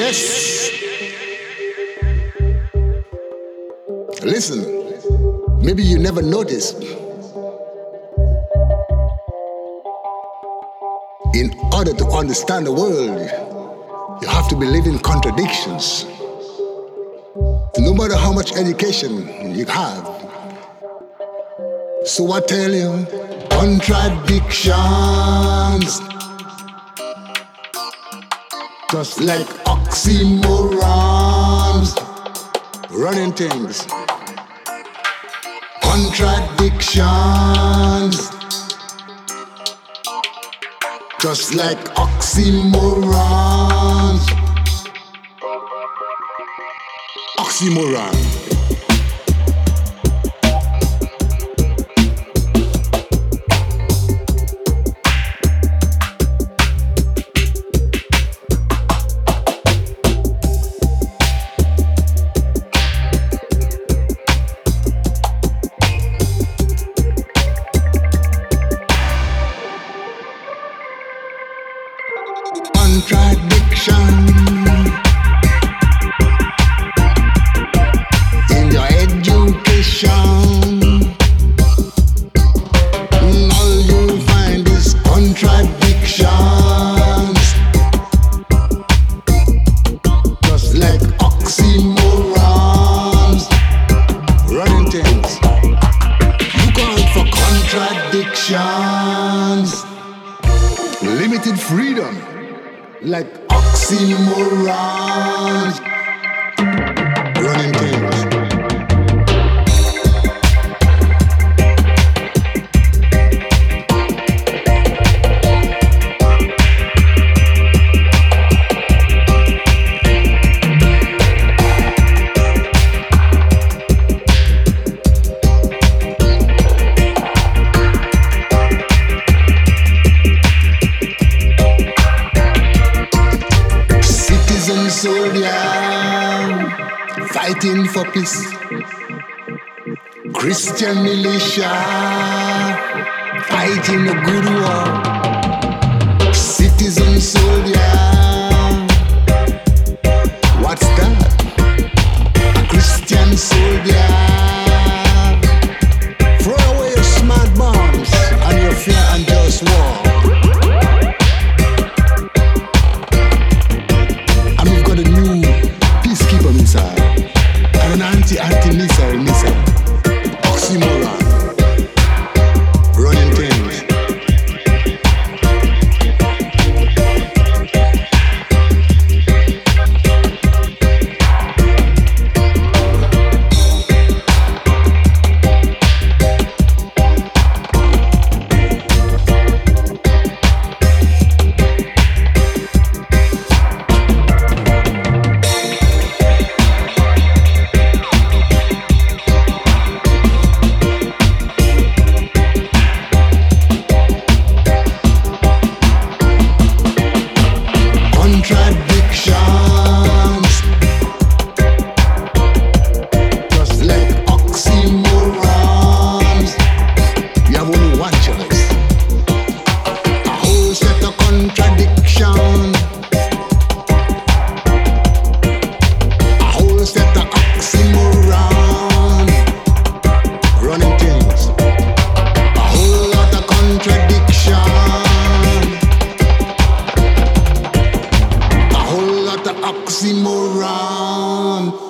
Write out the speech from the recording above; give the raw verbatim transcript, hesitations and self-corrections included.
Yes. Listen, maybe you never noticed. In order to understand the world, you have to believe in contradictions. No matter how much education you have. So I tell you, contradictions, just like oxymorons, running things. Contradictions, just like oxymorons. Oxymoron. Contradiction in your education. All you'll find is contradictions, just like oxymorons, running things. You call for contradictions, limited freedom, like oxymorons, running things. Soldier fighting for peace, Christian militia fighting a good war, citizen soldier. What's that? A Christian soldier. Throw away your smart bombs and your fear and just war. Anti-missile, missile, oxymoron, running things. Contradictions, just like oxymorons. You have only one choice. A whole set of contradictions, a whole set of oxymorons, running things. A whole lot of contradictions, oxymoron.